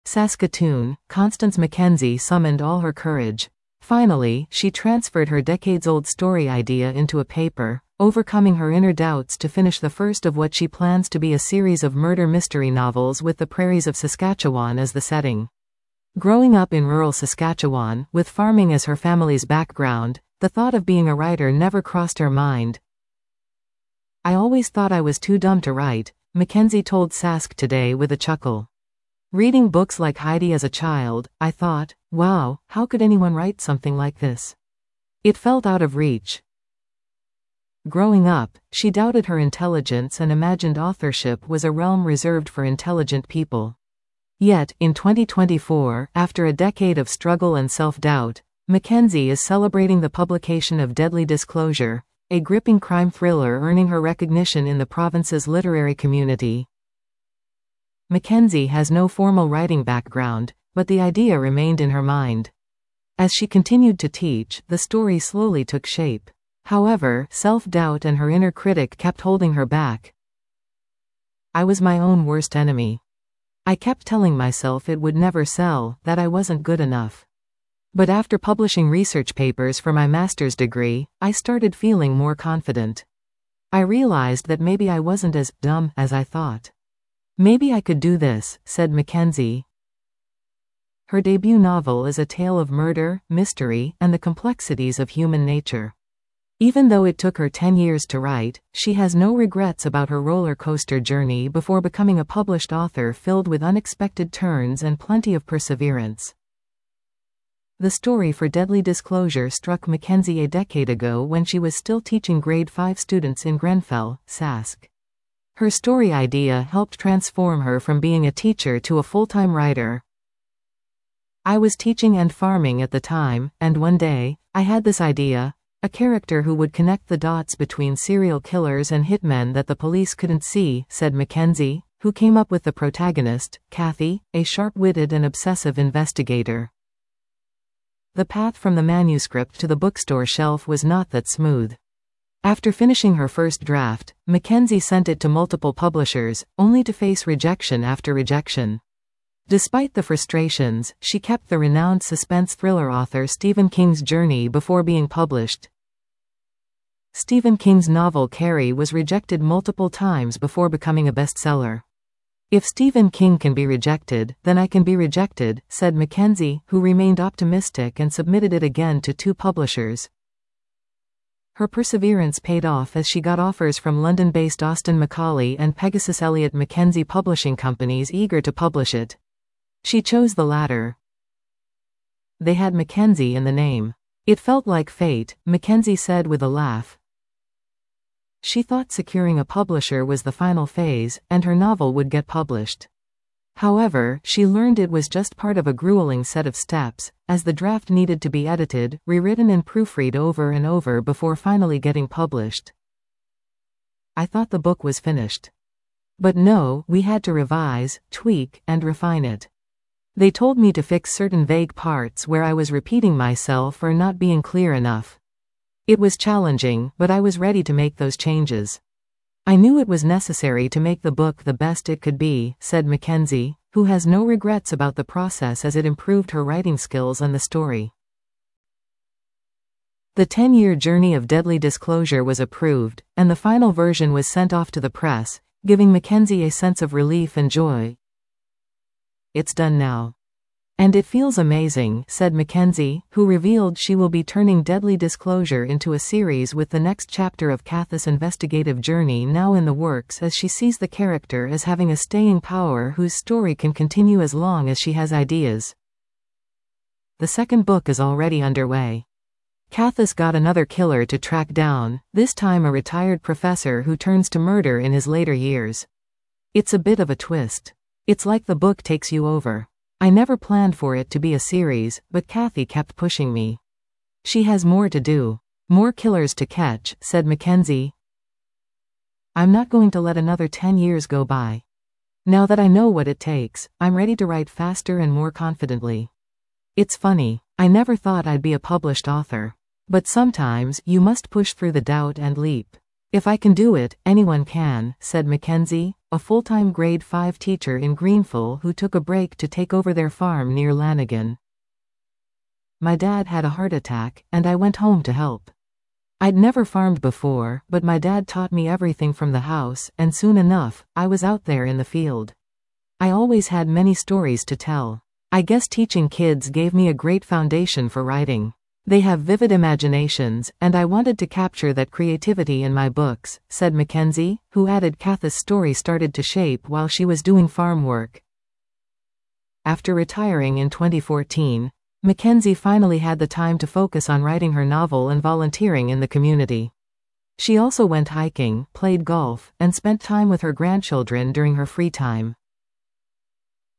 Saskatoon, Constance Mackenzie summoned all her courage. Finally, she transferred her decades-old story idea into a paper, overcoming her inner doubts to finish the first of what she plans to be a series of murder mystery novels with the prairies of Saskatchewan as the setting. Growing up in rural Saskatchewan, with farming as her family's background, the thought of being a writer never crossed her mind. "I always thought I was too dumb to write," Mackenzie told Sask today with a chuckle. "Reading books like Heidi as a child, I thought, wow, how could anyone write something like this? It felt out of reach." Growing up, she doubted her intelligence and imagined authorship was a realm reserved for intelligent people. Yet, in 2024, after a decade of struggle and self-doubt, Mackenzie is celebrating the publication of Deadly Disclosure, a gripping crime thriller earning her recognition in the province's literary community. Mackenzie has no formal writing background, but the idea remained in her mind. As she continued to teach, the story slowly took shape. However, self-doubt and her inner critic kept holding her back. "I was my own worst enemy. I kept telling myself it would never sell, that I wasn't good enough. But after publishing research papers for my master's degree, I started feeling more confident. I realized that maybe I wasn't as dumb as I thought. Maybe I could do this," said Mackenzie. Her debut novel is a tale of murder, mystery, and the complexities of human nature. Even though it took her 10 years to write, she has no regrets about her roller coaster journey before becoming a published author filled with unexpected turns and plenty of perseverance. The story for Deadly Disclosure struck Mackenzie a decade ago when she was still teaching grade 5 students in Grenfell, Sask. Her story idea helped transform her from being a teacher to a full-time writer. "I was teaching and farming at the time, and one day, I had this idea, a character who would connect the dots between serial killers and hitmen that the police couldn't see," said Mackenzie, who came up with the protagonist, Kathy, a sharp-witted and obsessive investigator. The path from the manuscript to the bookstore shelf was not that smooth. After finishing her first draft, Mackenzie sent it to multiple publishers, only to face rejection after rejection. Despite the frustrations, she kept the renowned suspense thriller author Stephen King's journey before being published. Stephen King's novel Carrie was rejected multiple times before becoming a bestseller. "If Stephen King can be rejected, then I can be rejected," said Mackenzie, who remained optimistic and submitted it again to 2 publishers. Her perseverance paid off as she got offers from London-based Austin Macaulay and Pegasus Elliott Mackenzie publishing companies eager to publish it. She chose the latter. They had Mackenzie in the name. "It felt like fate," Mackenzie said with a laugh. She thought securing a publisher was the final phase, and her novel would get published. However, she learned it was just part of a grueling set of steps, as the draft needed to be edited, rewritten and proofread over and over before finally getting published. "I thought the book was finished. But no, we had to revise, tweak, and refine it. They told me to fix certain vague parts where I was repeating myself or not being clear enough. It was challenging, but I was ready to make those changes. I knew it was necessary to make the book the best it could be," said Mackenzie, who has no regrets about the process as it improved her writing skills and the story. The 10-year journey of Deadly Disclosure was approved, and the final version was sent off to the press, giving Mackenzie a sense of relief and joy. "It's done now. And it feels amazing," said Mackenzie, who revealed she will be turning Deadly Disclosure into a series with the next chapter of Kathy's investigative journey now in the works, as she sees the character as having a staying power whose story can continue as long as she has ideas. The second book is already underway. Kathy's got another killer to track down, this time a retired professor who turns to murder in his later years. It's a bit of a twist. It's like the book takes you over. I never planned for it to be a series, but Kathy kept pushing me. She has more to do. More killers to catch," said Mackenzie. "I'm not going to let another 10 years go by. Now that I know what it takes, I'm ready to write faster and more confidently. It's funny, I never thought I'd be a published author. But sometimes, you must push through the doubt and leap. If I can do it, anyone can," said Mackenzie, a full-time grade 5 teacher in Greenville who took a break to take over their farm near Lanigan. My dad had a heart attack, and I went home to help. I'd never farmed before, but my dad taught me everything from the house, and soon enough, I was out there in the field. I always had many stories to tell. I guess teaching kids gave me a great foundation for writing. They have vivid imaginations, and I wanted to capture that creativity in my books, said Mackenzie, who added Katha's story started to shape while she was doing farm work. After retiring in 2014, Mackenzie finally had the time to focus on writing her novel and volunteering in the community. She also went hiking, played golf, and spent time with her grandchildren during her free time.